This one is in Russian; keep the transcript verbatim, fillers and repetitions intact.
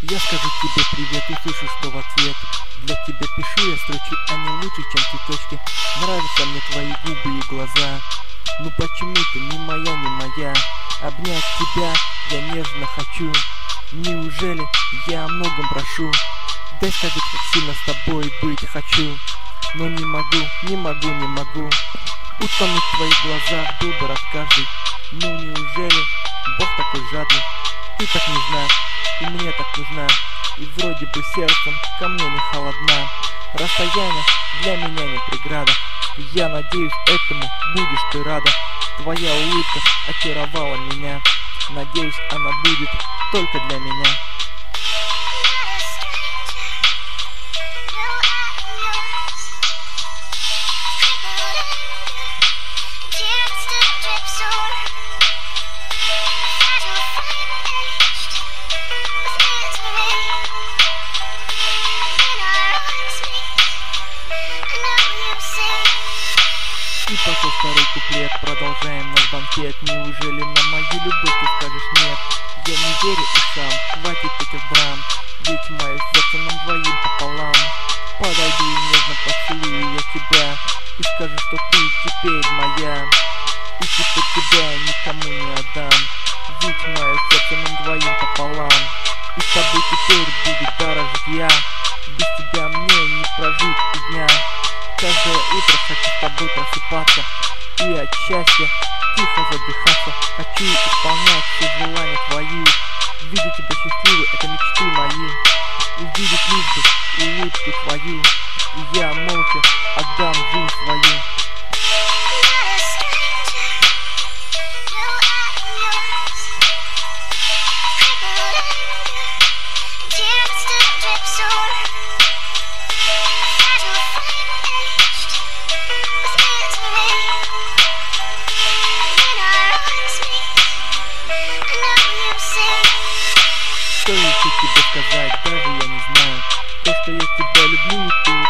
Я скажу тебе привет, услышу, что в ответ. Для тебя пишу я строчки, они лучше, чем цветочки. Нравятся мне твои губы и глаза. Ну почему ты не моя, не моя? Обнять тебя я нежно хочу. Неужели я о многом прошу? Дай сказать, как сильно с тобой быть хочу. Но не могу, не могу, не могу утонуть в твоих глазах, был бы рад каждый. Ну неужели Бог такой жадный? Ты так нежна, и мне так нужна. И вроде бы сердцем ко мне не холодна. Расстояние для меня не преграда. Я надеюсь, этому будешь ты рада. Твоя улыбка очаровала меня. Надеюсь, она будет только для меня. И пошел второй куплет, продолжаем наш банкет. Неужели на мою любовь ты скажешь нет? Я не верю и сам, хватит этих драм. Ведь мое сердце нам двоим пополам. Подойду и нежно поцелую я тебя и скажу, что ты теперь моя. И теперь тебя никому не отдам. Ведь мое сердце нам двоим пополам. И с тобой теперь буду дорожить я. Без тебя мне не прожить и дня. Каждое утро хочу с тобой просыпаться и от счастья тихо задыхаться. Хочу исполнять все желания твои. Видеть тебя счастливой — это мечты мои. Увидеть лишь бы улыбку твою, и я молча отдам жизнь свою. Что еще тебе сказать, даже я не знаю. То, что я тебя люблю, и ты